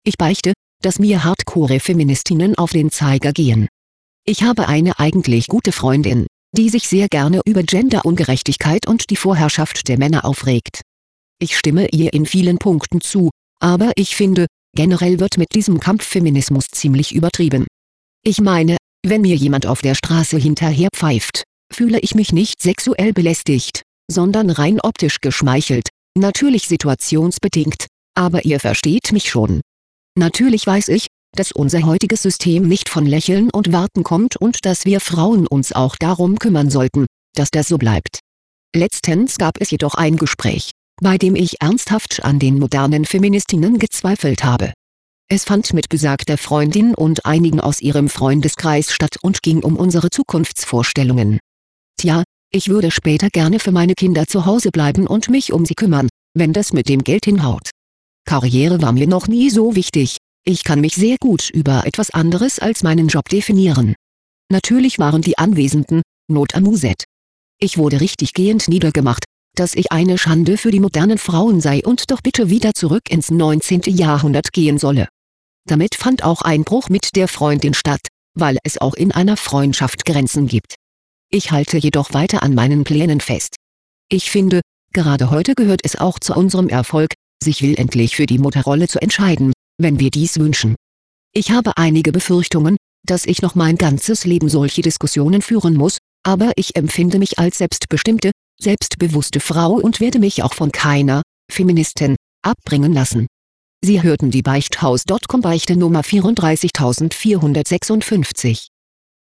Ich beichte, dass mir Hardcore-Feministinnen auf den Zeiger gehen. Ich habe eine eigentlich gute Freundin, die sich sehr gerne über Genderungerechtigkeit und die Vorherrschaft der Männer aufregt. Ich stimme ihr in vielen Punkten zu, aber ich finde, generell wird mit diesem Kampffeminismus ziemlich übertrieben. Ich meine, wenn mir jemand auf der Straße hinterher pfeift, fühle ich mich nicht sexuell belästigt, sondern rein optisch geschmeichelt, natürlich situationsbedingt, aber ihr versteht mich schon. Natürlich weiß ich, dass unser heutiges System nicht von Lächeln und Warten kommt und dass wir Frauen uns auch darum kümmern sollten, dass das so bleibt. Letztens gab es jedoch ein Gespräch, bei dem ich ernsthaft an den modernen Feministinnen gezweifelt habe. Es fand mit besagter Freundin und einigen aus ihrem Freundeskreis statt und ging um unsere Zukunftsvorstellungen. Tja, ich würde später gerne für meine Kinder zu Hause bleiben und mich um sie kümmern, wenn das mit dem Geld hinhaut. Karriere war mir noch nie so wichtig, ich kann mich sehr gut über etwas anderes als meinen Job definieren. Natürlich waren die Anwesenden not amused. Ich wurde richtiggehend niedergemacht, dass ich eine Schande für die modernen Frauen sei und doch bitte wieder zurück ins 19. Jahrhundert gehen solle. Damit fand auch ein Bruch mit der Freundin statt, weil es auch in einer Freundschaft Grenzen gibt. Ich halte jedoch weiter an meinen Plänen fest. Ich finde, gerade heute gehört es auch zu unserem Erfolg, sich willentlich für die Mutterrolle zu entscheiden, wenn wir dies wünschen. Ich habe einige Befürchtungen, dass ich noch mein ganzes Leben solche Diskussionen führen muss, aber ich empfinde mich als selbstbestimmte, selbstbewusste Frau und werde mich auch von keiner Feministin abbringen lassen. Sie hörten die Beichthaus.com Beichte Nummer 34456.